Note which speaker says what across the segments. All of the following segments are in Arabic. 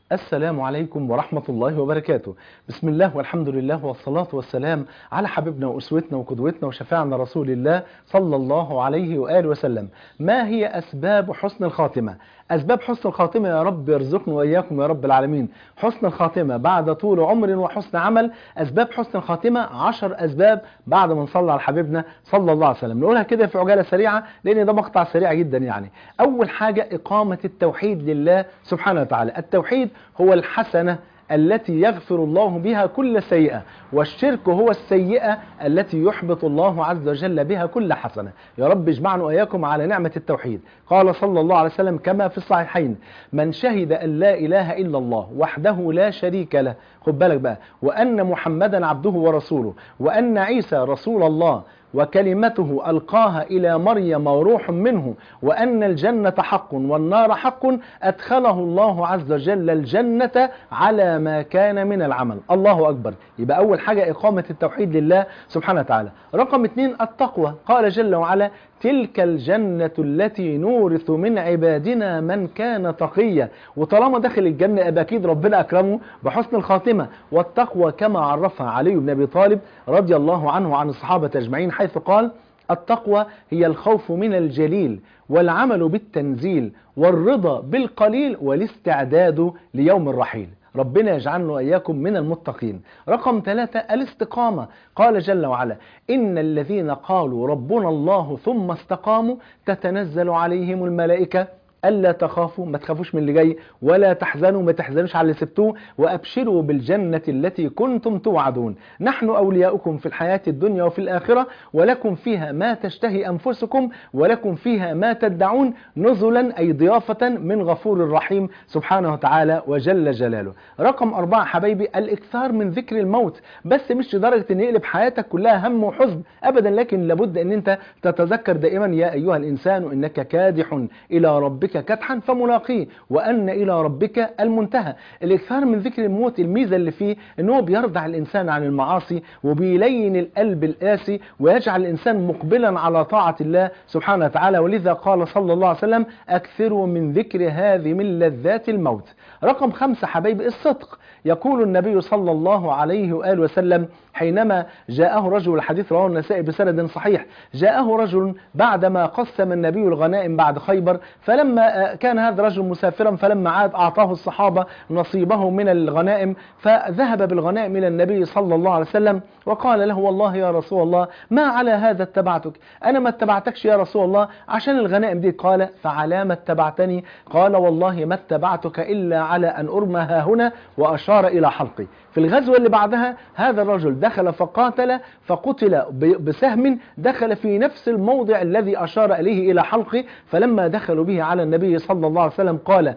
Speaker 1: السلام عليكم ورحمة الله وبركاته. بسم الله والحمد لله والصلاة والسلام على حبيبنا وأسوتنا وقدوتنا وشفاعنا رسول الله صلى الله عليه وآله وسلم. ما هي أسباب حسن الخاتمة؟ أسباب حسن الخاتمة يا رب يرزقنا وإياكم يا رب العالمين حسن الخاتمة بعد طول عمر وحسن عمل. أسباب حسن الخاتمة 10 أسباب بعد ما نصلي على حبيبنا صلى الله عليه وسلم. نقولها كده في عجالة سريعة لأن ده مقطع سريع جدا يعني. أول حاجة إقامة التوحيد لله سبحانه وتعالى. التوحيد هو الحسنة التي يغفر الله بها كل سيئة، والشرك هو السيئة التي يحبط الله عز وجل بها كل حسنة. يا رب اجمعنا وإياكم على نعمة التوحيد. قال صلى الله عليه وسلم كما في الصحيحين: من شهد أن لا إله إلا الله وحده لا شريك له، خد بالك بقى، وأن محمدا عبده ورسوله، وأن عيسى رسول الله وكلمته ألقاها إلى مريم وروح منه، وأن الجنة حق والنار حق، أدخله الله عز وجل الجنة على ما كان من العمل. الله أكبر. يبقى أول حاجة إقامة التوحيد لله سبحانه وتعالى. رقم 2 التقوى. قال جل وعلا: تلك الجنة التي نورث من عبادنا من كان تقيا. وطالما دخل الجنة يبقى أكيد ربنا أكرمه بحسن الخاتمة. والتقوى كما عرفها علي بن أبي طالب رضي الله عنه وعن الصحابة أجمعين، حيث قال: التقوى هي الخوف من الجليل، والعمل بالتنزيل، والرضا بالقليل، والاستعداد ليوم الرحيل. ربنا يجعلنا وإياكم من المتقين. رقم 3 الاستقامة. قال جل وعلا: إن الذين قالوا ربنا الله ثم استقاموا تتنزل عليهم الملائكة ألا تخافوا، ما تخافوش من اللي جاي، ولا تحزنوا، ما تحزنوش على اللي سبتوه، وأبشروا بالجنة التي كنتم توعدون، نحن أولياؤكم في الحياة الدنيا وفي الآخرة، ولكم فيها ما تشتهي أنفسكم، ولكم فيها ما تدعون، نزلا أي ضيافة من غفور رحيم سبحانه وتعالى وجل جلاله. رقم 4 حبايبي الإكثار من ذكر الموت، بس مش لدرجة أن يقلب حياتك كلها هم وحزن أبدا، لكن لابد أن أنت تتذكر دائما: يا أيها الإنسان إنك كادح إلى ربك كدحا فملاقيه، وأن إلى ربك المنتهى. الإكثار من ذكر الموت الميزة اللي فيه أنه بيردع الإنسان عن المعاصي، وبيلين القلب القاسي، ويجعل الإنسان مقبلا على طاعة الله سبحانه وتعالى. ولذا قال صلى الله عليه وسلم: أكثروا من ذكر هذه من لذات الموت. رقم 5 حبايبي الصدق. يقول النبي صلى الله عليه وآله وسلم حينما جاءه رجل، الحديث رواه النسائي بسند صحيح، جاءه رجل بعدما قسم النبي الغنائم بعد خيبر، فلما كان هذا الرجل مسافرا، فلما عاد أعطاه الصحابة نصيبه من الغنائم، فذهب بالغنائم إلى النبي صلى الله عليه وسلم وقال له: والله يا رسول الله ما على هذا اتبعتك، أنا ما اتبعتكش يا رسول الله عشان الغنائم دي. قال: فعلى ما اتبعتني؟ قال: والله ما اتبعتك إلا على أن أرمى ها هنا، وأشار إلى حلقي. في الغزوة اللي بعدها هذا الرجل دخل فقاتل فقتل بسهم دخل في نفس الموضع الذي أشار إليه إلى حلقه، فلما دخلوا به على النبي صلى الله عليه وسلم قال: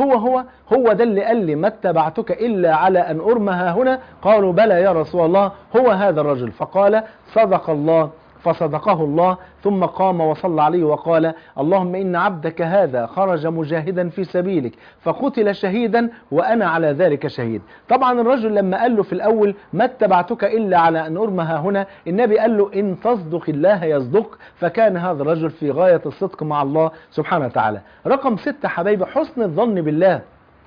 Speaker 1: هو ده اللي قال لي ما اتبعتك إلا على أن أرمى ها هنا؟ قالوا: بلى يا رسول الله هو هذا الرجل. فقال: صدق الله، فصدقه الله. ثم قام وصلى عليه وقال: اللهم إن عبدك هذا خرج مجاهدا في سبيلك فقتل شهيدا وأنا على ذلك شهيد. طبعا الرجل لما قال له في الأول ما اتبعتك إلا على أن أرمى ها هنا، النبي قال له: إن تصدق الله يصدق. فكان هذا الرجل في غاية الصدق مع الله سبحانه وتعالى. رقم 6 حبايبي حسن الظن بالله.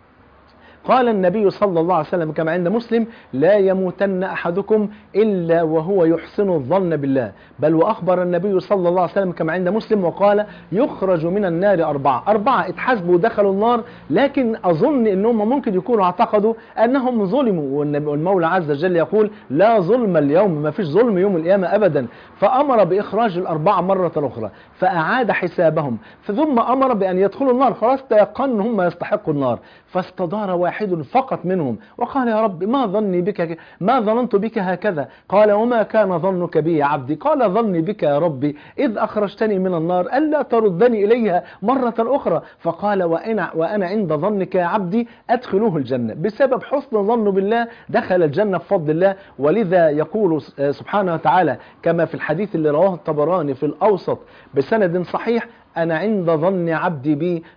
Speaker 1: قال النبي صلى الله عليه وسلم كما عند مسلم: لا يموتن أحدكم إلا وهو يحسن الظن بالله. بل وأخبر النبي صلى الله عليه وسلم كما عند مسلم وقال: يخرج من النار أربعة اتحاسبوا ودخلوا النار، لكن أظن أنهم ممكن يكونوا اعتقدوا أنهم ظلموا، والمولى عز وجل يقول: لا ظلم اليوم، ما فيش ظلم يوم القيامة أبدا. فأمر بإخراج الأربعة مرة أخرى، فأعاد حسابهم، ثم أمر بأن يدخلوا النار، خلاص تيقن هم يستحقوا النار. فاستدار واحد فقط منهم وقال: يا رب ما ظننت بك هكذا. قال: وما كان ظنك بي يا عبدي؟ قال: ظني بك يا ربي إذ أخرجتني من النار ألا تردني إليها مرة أخرى. فقال: وأنا عند ظنك يا عبدي أدخلوه الجنة. بسبب حسن ظنه بالله دخل الجنة بفضل الله. ولذا يقول سبحانه وتعالى كما في الحديث اللي رواه الطبراني في الأوسط بسند صحيح: أنا عند ظن عبدي بي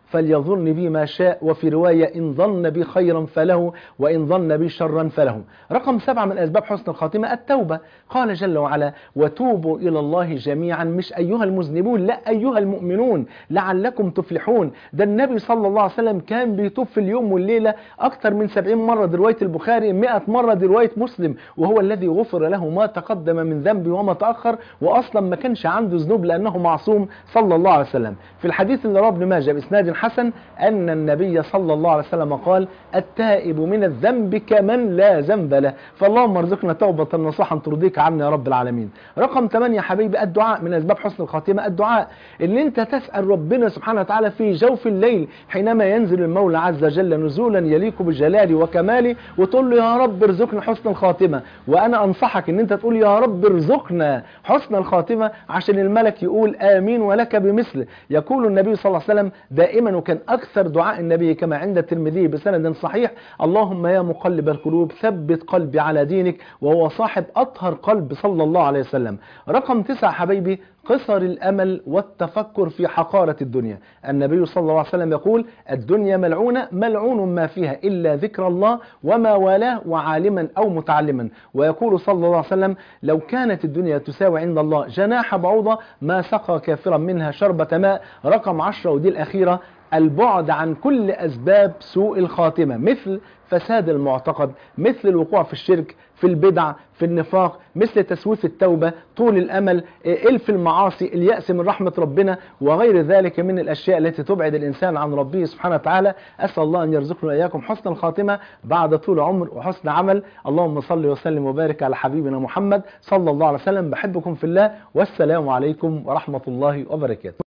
Speaker 1: فليظن بي ما شاء، وفي رواية إن ظن بي خيرا فله وإن ظن بي شرا فله. رقم 7 من أسباب حسن الخاتمة التوبة. قال جل وعلا وتوبوا إلى الله جميعا، مش أيها المذنبون، لا أيها المؤمنون لعلكم تفلحون. ده النبي صلى الله عليه وسلم كان بيتوب في اليوم والليلة أكثر من 70 مرة، دي رواية البخاري، 100 مرة دي رواية مسلم، وهو الذي غفر له ما تقدم من ذنبه وما تأخر، وأصلا ما كانش عنده ذنوب لأنه معصوم صلى الله عليه وسلم. في الحديث اللي رواه ابن ماجه بإسناد حسن أن النبي صلى الله عليه وسلم قال التائب من الذنب كمن لا ذنب له. فاللهم ارزقنا توبة نصوحا ترضيك عنا يا رب العالمين. رقم 8 يا حبيبي الدعاء. من أسباب حسن الخاتمة الدعاء، ان انت تسأل ربنا سبحانه وتعالى في جوف الليل حينما ينزل المولى عز وجل نزولا يليق بجلاله وكماله، وتقول له يا رب ارزقنا حسن الخاتمة. وانا انصحك ان انت تقول يا رب ارزقنا حسن الخاتمة عشان الملك يقول آمين ولك بمثل. يقول النبي صلى الله عليه وسلم دائما، وكان أكثر دعاء النبي كما عند الترمذي بسند صحيح، اللهم يا مقلب القلوب ثبت قلبي على دينك، وهو صاحب أطهر قلب صلى الله عليه وسلم. رقم 9 حبيبي قصر الأمل والتفكر في حقارة الدنيا. النبي صلى الله عليه وسلم يقول الدنيا ملعونة ملعون ما فيها إلا ذكر الله وما والاه وعالما أو متعلما. ويقول صلى الله عليه وسلم لو كانت الدنيا تساوي عند الله جناح بعوضة ما سقى كافرا منها شربة ماء. رقم 10 ودي الأخيرة البعد عن كل أسباب سوء الخاتمة، مثل فساد المعتقد، مثل الوقوع في الشرك، في البدع، في النفاق، مثل تسويف التوبة، طول الأمل، إلف المعاصي، اليأس من رحمة ربنا، وغير ذلك من الأشياء التي تبعد الإنسان عن ربه سبحانه وتعالى. أسأل الله أن يرزقنا إياكم حسن الخاتمة بعد طول عمر وحسن عمل. اللهم صل وسلم وبارك على حبيبنا محمد صلى الله عليه وسلم. بحبكم في الله، والسلام عليكم ورحمة الله وبركاته.